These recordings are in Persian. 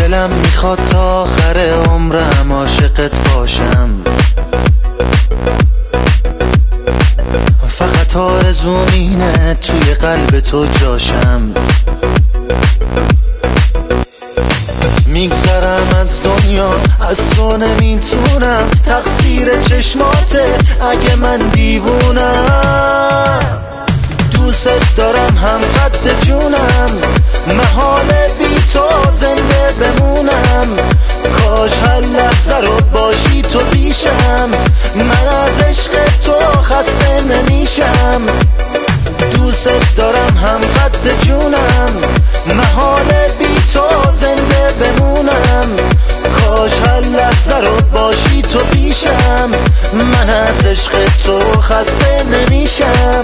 دلم میخواد تا آخر عمرم عاشقت باشم، فقط آرزوم اینه توی قلب تو جاشم. میگذرم از دنیا، از تو نمیتونم، تقصیر چشماته اگه من دیوونم. دوست دارم هم قد جونم، محاله بی تو زنده بمونم. کاش هر لحظه رو باشی تو پیشم، من از عشق تو خسته نمیشم. دوست دارم هم قد جونم، محاله بی تو زنده بمونم. کاش هر لحظه رو باشی تو پیشم، من از عشق تو خسته نمیشم.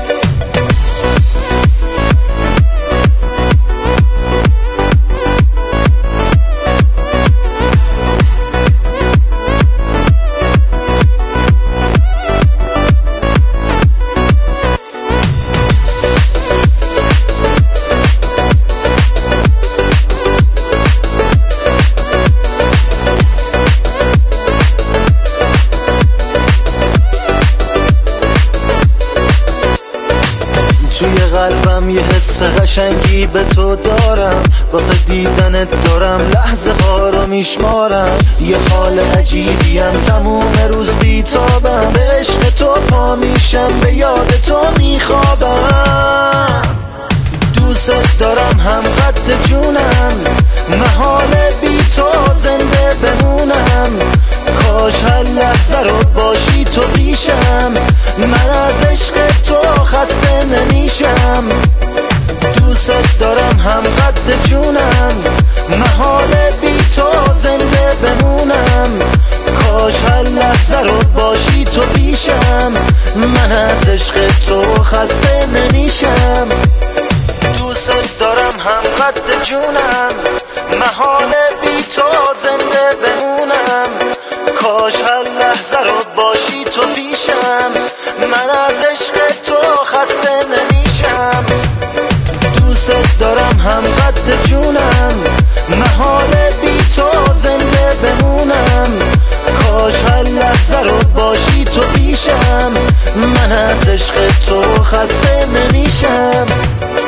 توی قلبم یه حس قشنگی به تو دارم، واسه دیدنت دارم لحظه ها رو میشمارم. یه حال عجیبیم تموم روز بیتابم، به عشق تو پا میشم، به یاد تو میخوابم. دوست دارم هم قد جونم، محاله بی تو زنده بمونم. کاش هر لحظه رو باشی تو پیشم، من از عشق تو خسته نمیشم. دوست دارم هم قد جونم، محاله بی تو زنده بمونم. کاش هر لحظه رو باشی تو پیشم، من از عشق تو خسته نمیشم. دوست دارم هم قد جونم، محاله بی تو زنده بمونم. کاش هر لحظه رو باشی تو پیشم، من از عشق تو خسته نمیشم. دوست دارم هم قد جونم، محاله بی تو زنده بمونم. کاش هر لحظه رو باشی تو پیشم، من از عشق تو خسته نمیشم.